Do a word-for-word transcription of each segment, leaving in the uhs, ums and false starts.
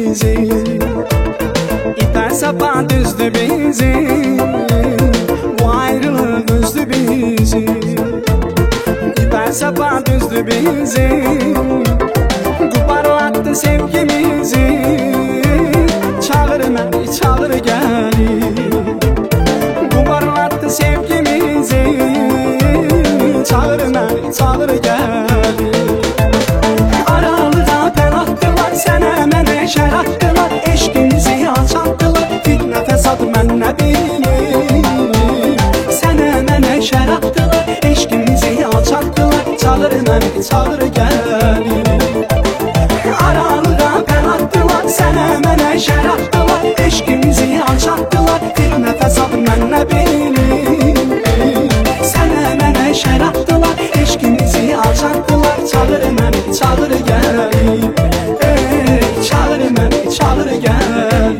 bizi. İper sapa düzdü bizi, bu ayrılık üzdü bizi. İper sapa düzdü bizi, parlattı sevgimizi. Çağır beni, çağır gel, bu parlattı sevgimizi. Çağır beni, çağır gel. Aralığa ben attılar, sene mene şer attılar. Eşkimizi alçattılar, fitne fesat men ne bilir. Sene mene şer attılar, eşkimizi alçattılar. Çağır beni, çağır gel. Aralığa ben attılar, sene mene şer attılar. Eşkimizi alçattılar, fitne fesat men ne bilir. Sene mene şer attılar, eşkimizi alçattılar. Çağır beni, çağır gel. Ey, çağır beni, çağır gel.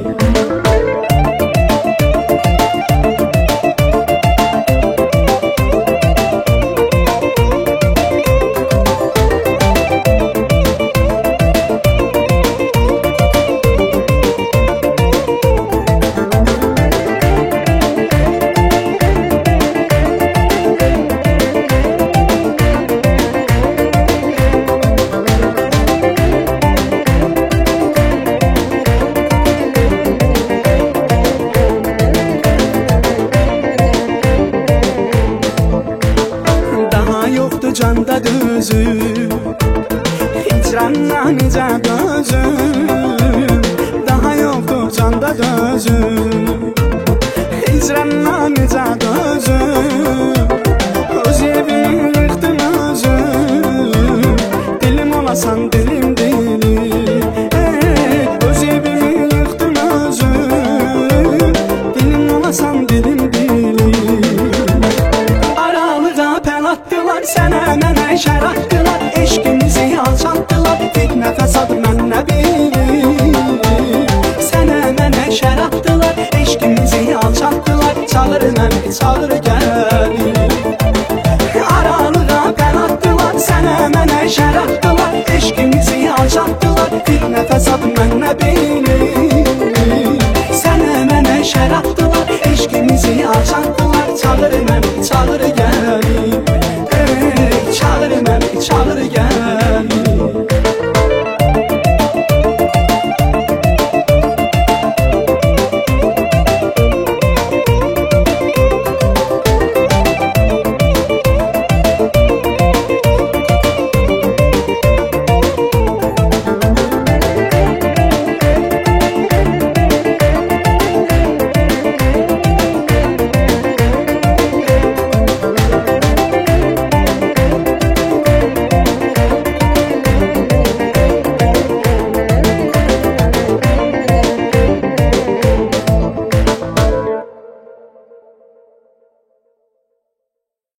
Yoktu canda düzüm, hicranla nice gözüm. Daha yoktu canda düzüm, hicranla nice gözüm. Öz evimi yıktın özüm, dilim olasan dilim dilim. Hey, öz evimi yıktın özüm, dilim olasan dilim dilim. Attılar, sene mene şer attılar. Eşkimizi alçattılar, fitne fesat men ne bilir. Sene mene şer attılar, eşkimizi alçattılar. Çağır beni, çağır gel.